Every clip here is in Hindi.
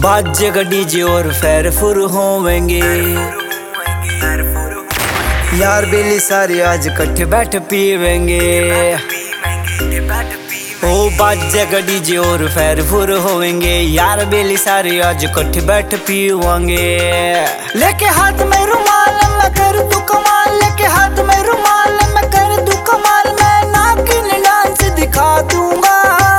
बाजेगा डीजे और फैर फुर होवेंगे। यार बेली सारे आज कट्ठे बैठ पीवेंगे। ओ बाजेगा डीजे और फैर फुर होवेंगे। यार बेली सारे आज कट्ठे बैठ पीवेंगे। लेके हाथ में रुमाल मैं कर दूं कमाल, लेके हाथ में रुमाल मैं कर दूं कमाल, मैं नागिन डांस दिखा दूंगा।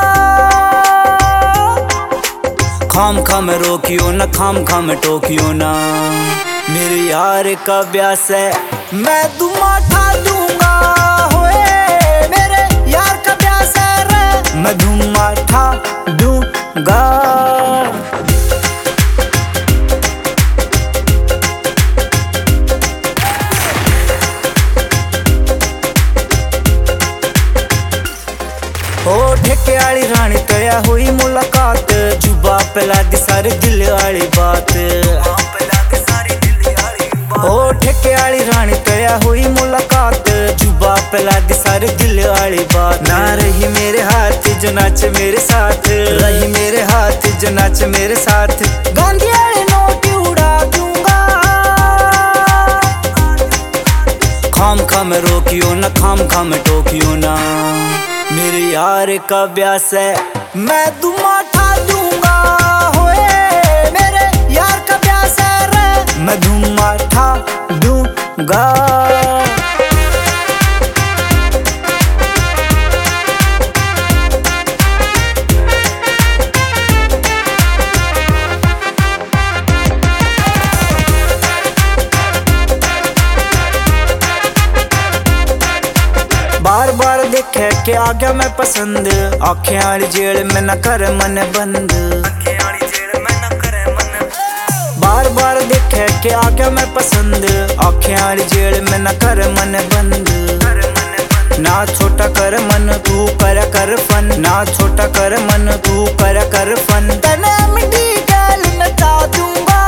खाम खाम रोकियो ना, खाम खाम टोकियो ना, मेरे यार का ब्यास है मैं दुमा ठा दूंगा। होए मेरे यार का ब्यास है रे, मैं दुमा ठा दूंगा। ओ ठेके आली रानी तया हुई मुलाकात, जुबा पला दी सारी दिल वाली बात। ओ ठेके आली रानी तया हुई मुलाकात, जुबा पला दी सारी दिल वाली बात। ना रही मेरे हाथ जो नाच मेरे साथ, रही मेरे हाथ जो नाच मेरे साथ, गांधी वाले नोट उड़ा दूंगा। खाम खाम रोकियो ना, खाम खाम टोकियो ना, मेरे यार का ब्यास है मैं दुमा ठा दूंगा। होए मेरे यार का ब्यास है रे, मैं दुमा ठा दूंगा। बार बार देखे के आ गया मैं पसंद, आँखें वाली जेल में न कर मन बंद। बार बार देखे के आ गया मैं पसंद, आँखें वाली जेल में न कर मन बंद। ना छोटा कर मन तू कर फन, ना छोटा कर मन तू कर फन, तने मिट्टी डाल नचा दूंगा।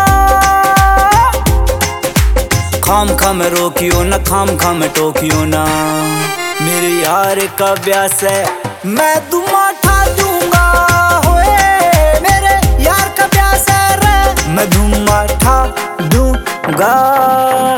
खाम खाम रोकियो ना, खाम खाम टोकियो ना, मेरे यार का ब्यास है मैं दुमा ठा दूंगा। होए मेरे यार का ब्यास है रे, मैं दुमा ठा दूंगा।